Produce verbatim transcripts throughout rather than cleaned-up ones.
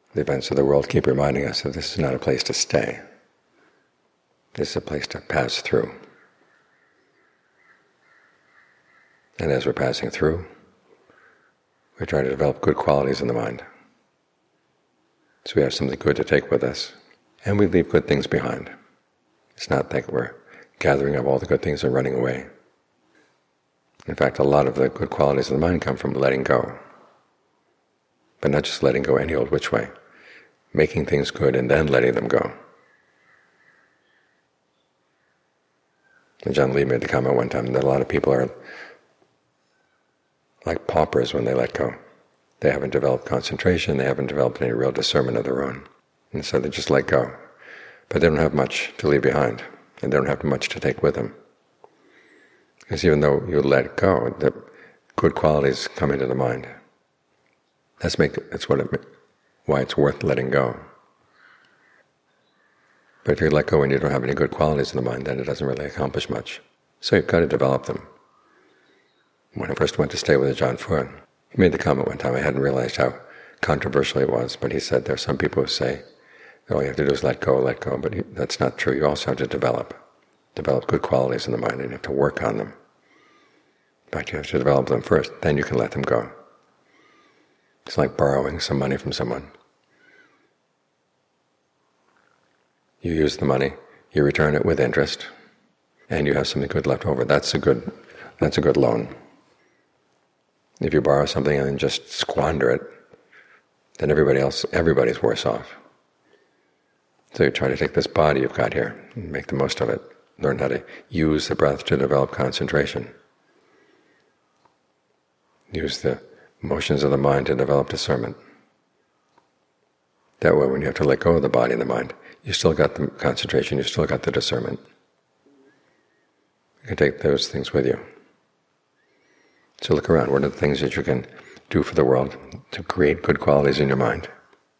The events of the world keep reminding us that this is not a place to stay. This is a place to pass through. And as we're passing through, we try to develop good qualities in the mind. So we have something good to take with us, and we leave good things behind. It's not that we're gathering up all the good things and running away. In fact, a lot of the good qualities of the mind come from letting go. But not just letting go any old which way. Making things good and then letting them go. And John Lee made the comment one time that a lot of people are like paupers when they let go. They haven't developed concentration, they haven't developed any real discernment of their own. And so they just let go. But they don't have much to leave behind, and they don't have much to take with them. Because even though you let go, the good qualities come into the mind. That's make that's what it, why it's worth letting go. But if you let go and you don't have any good qualities in the mind, then it doesn't really accomplish much. So you've got to develop them. When I first went to stay with Ajaan Fuang, he made the comment one time, I hadn't realized how controversial it was, but he said there are some people who say, all you have to do is let go, let go, but he, that's not true. You also have to develop. Develop good qualities in the mind, and you have to work on them. But you have to develop them first, then you can let them go. It's like borrowing some money from someone. You use the money, you return it with interest, and you have something good left over. That's a good, that's a good loan. If you borrow something and then just squander it, then everybody else, everybody's worse off. So you try to take this body you've got here and make the most of it. Learn how to use the breath to develop concentration. Use the motions of the mind to develop discernment. That way, when you have to let go of the body and the mind, you still got the concentration, you still got the discernment. You can take those things with you. So look around. What are the things that you can do for the world to create good qualities in your mind?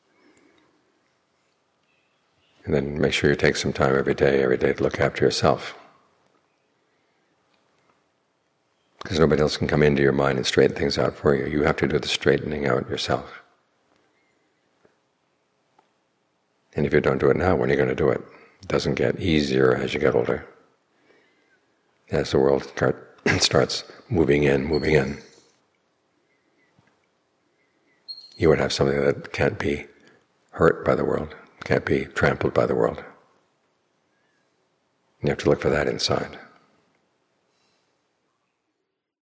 And then make sure you take some time every day, every day to look after yourself. Because nobody else can come into your mind and straighten things out for you. You have to do the straightening out yourself. And if you don't do it now, when are you going to do it? It doesn't get easier as you get older. As the world starts moving in, moving in, you would have something that can't be hurt by the world, can't be trampled by the world. You have to look for that inside.